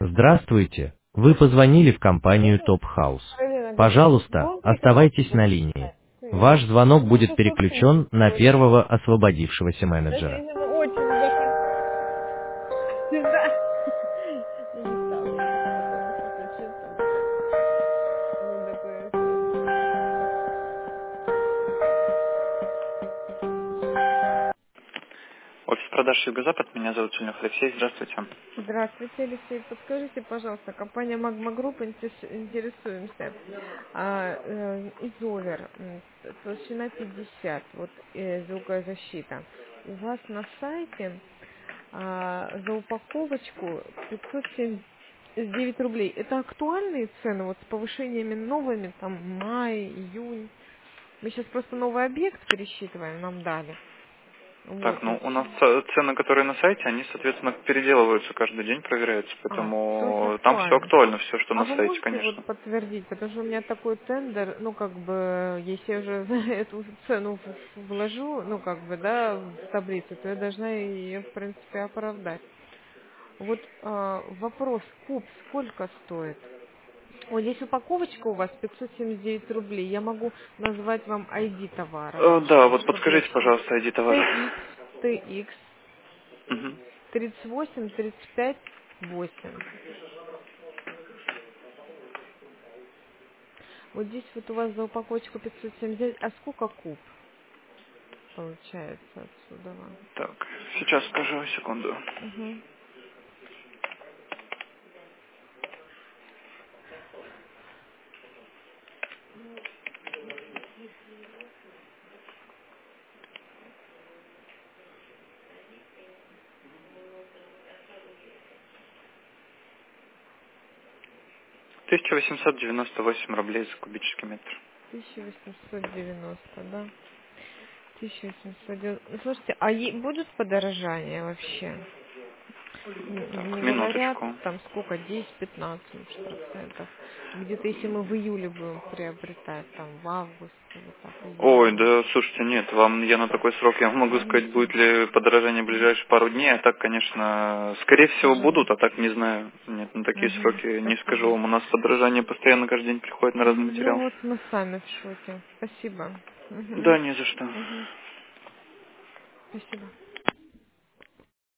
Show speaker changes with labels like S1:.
S1: Здравствуйте. Вы позвонили в компанию Top House.
S2: Галина говорит,
S1: Пожалуйста,
S2: долго это вас
S1: оставайтесь на
S2: будет
S1: линии.
S2: ждать?
S1: Ваш звонок
S2: Ну,
S1: будет
S2: что, собственно,
S1: переключен на
S2: говорю.
S1: первого освободившегося
S2: Даже
S1: менеджера.
S2: если мы очень захотим. Да. Я не стала ехать, потому что зачем там опять на ДПС.
S3: Офис продаж Юго-Запад. Меня зовут Сильнов Алексей. Здравствуйте.
S2: Здравствуйте, Алексей. Подскажите, пожалуйста, компания Magma Group, интересуемся. Изовер, толщина 50, вот звукозащита. У вас на сайте за упаковочку 579 рублей. Это актуальные цены, вот с повышениями новыми, там май, июнь. Мы сейчас просто новый объект пересчитываем, нам дали.
S3: Так,
S2: Вот,
S3: ну у нас цены, которые на сайте, они, соответственно, переделываются каждый день, проверяются,
S2: то есть
S3: поэтому там все
S2: актуально.
S3: актуально, все, что
S2: А
S3: на
S2: вы
S3: сайте,
S2: можете вот
S3: конечно.
S2: подтвердить, потому что у меня такой тендер, ну как бы, если я уже эту цену вложу, ну как бы, да, в таблицу, то я должна ее, в принципе, оправдать. Вот вопрос, куб сколько стоит? Вот здесь упаковочка у вас 579 рублей. Я могу назвать вам ID товара
S3: Да,
S2: вашего,
S3: вот
S2: чтобы я
S3: подскажите, пожалуйста, ID товара.
S2: TX, TX
S3: Мгм.
S2: 38 35 8. Вот здесь вот у вас за упаковочку 579, а сколько куб получается отсюда?
S3: Так, сейчас скажу, секунду.
S2: Угу.
S3: 1898 рублей за кубический метр.
S2: 1890, да? 1890. Ну, слушайте, а будут подорожания вообще?
S3: Так,
S2: Не говорят,
S3: минуточку.
S2: там сколько, 10-15 может, процентов. Где-то если мы в июле будем приобретать, там в августе, вот так,
S3: Ой,
S2: июне.
S3: да, слушайте, нет, вам я на такой срок, я могу сказать, будет ли подорожание в ближайшие пару дней, а так, конечно, скорее всего
S2: Ага.
S3: будут, а так не знаю. Нет, на такие
S2: Угу.
S3: сроки не скажу
S2: Спасибо.
S3: вам. У нас подорожание постоянно каждый день приходит на разный
S2: Ну
S3: материал.
S2: вот мы сами в шоке. Спасибо. Угу.
S3: Да, не за что.
S2: Угу. Спасибо.